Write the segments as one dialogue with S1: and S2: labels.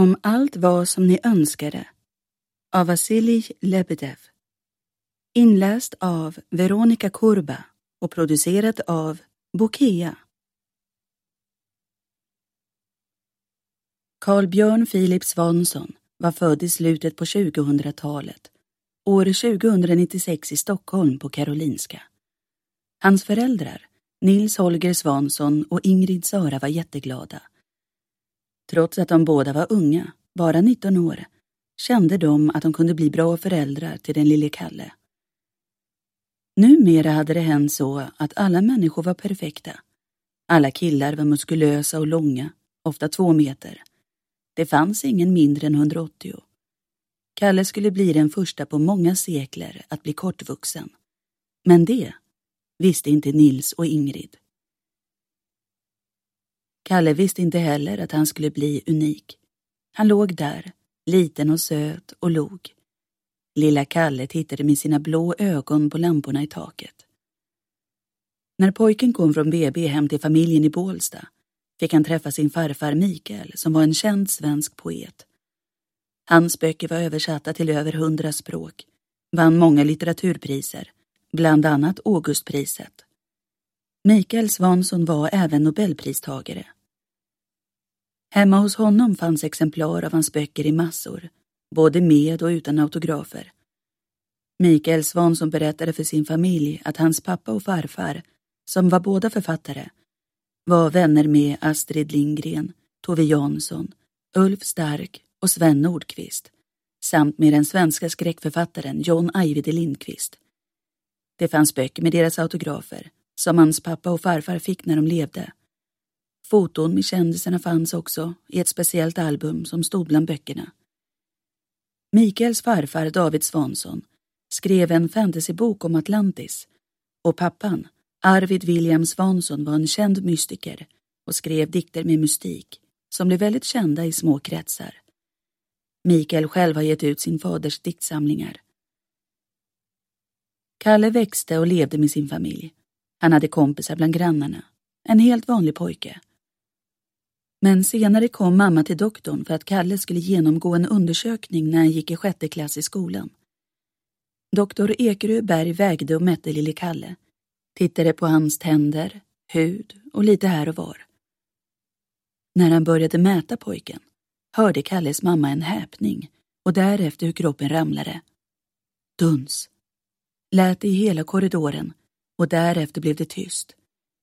S1: Om allt var som ni önskade av Vasilij Lebedev. Inläst av Veronica Kurba och producerat av Bokea. Carl Björn Philip Svansson var född i slutet på 2000-talet, år 2096 i Stockholm på Karolinska. Hans föräldrar, Nils Holger Svansson och Ingrid Sara, var jätteglada. Trots att de båda var unga, bara 19 år, kände de att de kunde bli bra föräldrar till den lille Kalle. Numera hade det hänt så att alla människor var perfekta. Alla killar var muskulösa och långa, ofta 2 meter. Det fanns ingen mindre än 180. Kalle skulle bli den första på många sekler att bli kortvuxen. Men det visste inte Nils och Ingrid. Kalle visste inte heller att han skulle bli unik. Han låg där, liten och söt, och log. Lilla Kalle tittade med sina blå ögon på lamporna i taket. När pojken kom från BB hem till familjen i Bålsta fick han träffa sin farfar Mikael, som var en känd svensk poet. Hans böcker var översatta till över 100 språk, vann många litteraturpriser, bland annat Augustpriset. Mikael Svansson var även Nobelpristagare. Hemma hos honom fanns exemplar av hans böcker i massor, både med och utan autografer. Mikael Svansson berättade för sin familj att hans pappa och farfar, som var båda författare, var vänner med Astrid Lindgren, Tove Jansson, Ulf Stark och Sven Nordqvist, samt med den svenska skräckförfattaren John Ajvide Lindqvist. Det fanns böcker med deras autografer, som hans pappa och farfar fick när de levde. Foton med kändisarna fanns också i ett speciellt album som stod bland böckerna. Mikaels farfar David Svansson skrev en fantasybok om Atlantis, och pappan, Arvid William Svansson, var en känd mystiker och skrev dikter med mystik som blev väldigt kända i små kretsar. Mikael själv har gett ut sin faders diktsamlingar. Kalle växte och levde med sin familj. Han hade kompisar bland grannarna, en helt vanlig pojke. Men senare kom mamma till doktorn för att Kalle skulle genomgå en undersökning när han gick i 6:e klass i skolan. Doktor Ekerö Berg vägde och mätte lille Kalle, tittade på hans tänder, hud och lite här och var. När han började mäta pojken hörde Kalles mamma en häpning och därefter hur kroppen ramlade. Duns. Lät det i hela korridoren och därefter blev det tyst.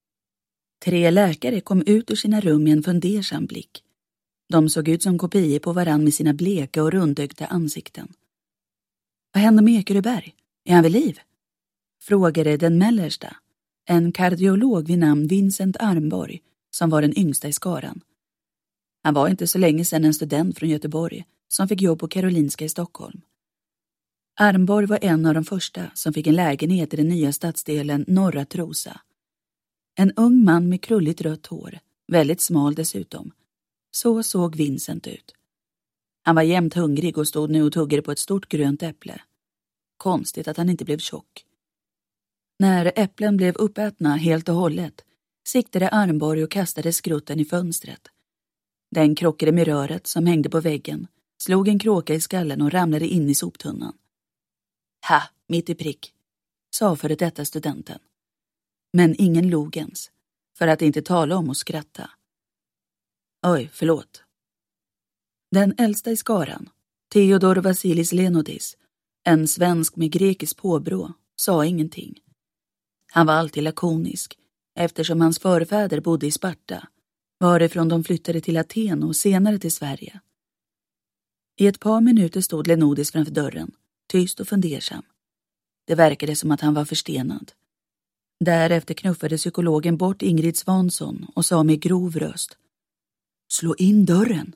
S1: 3 läkare kom ut ur sina rum med en fundersam blick. De såg ut som kopior på varann med sina bleka och rundögda ansikten. Vad hände med Ekeröberg? Är han vid liv? Frågade den mellersta, en kardiolog vid namn Vincent Armborg, som var den yngsta i skaran. Han var inte så länge sedan en student från Göteborg som fick jobb på Karolinska i Stockholm. Armborg var en av de första som fick en lägenhet i den nya stadsdelen Norra Trosa. En ung man med krulligt rött hår, väldigt smal dessutom. Så såg Vincent ut. Han var jämt hungrig och stod nu och tuggade på ett stort grönt äpple. Konstigt att han inte blev tjock. När äpplen blev uppätna helt och hållet siktade Armborg och kastade skrutten i fönstret. Den krockade med röret som hängde på väggen, slog en kråka i skallen och ramlade in i soptunnan. Ha, mitt i prick, sa före detta studenten. Men ingen log ens, för att inte tala om att skratta. Oj, förlåt. Den äldsta i skaran, Theodor Vasilis Lenodis, en svensk med grekisk påbrå, sa ingenting. Han var alltid lakonisk, eftersom hans förfäder bodde i Sparta, varifrån de flyttade till Aten och senare till Sverige. I ett par minuter stod Lenodis framför dörren, tyst och fundersam. Det verkade som att han var förstenad. Därefter knuffade psykologen bort Ingrid Svansson och sa med grov röst: Slå in dörren.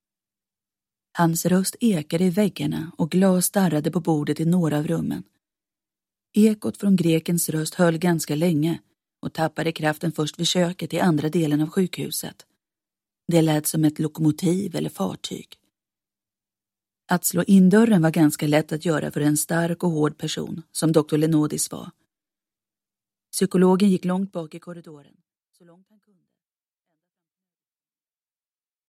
S1: Hans röst ekade i väggarna och glas darrade på bordet i några av rummen. Ekot från grekens röst höll ganska länge och tappade kraften först vid köket i andra delen av sjukhuset. Det lät som ett lokomotiv eller fartyg. Att slå in dörren var ganska lätt att göra för en stark och hård person som Dr. Lenodis var. Psykologen gick långt bak i korridoren, så långt han kunde.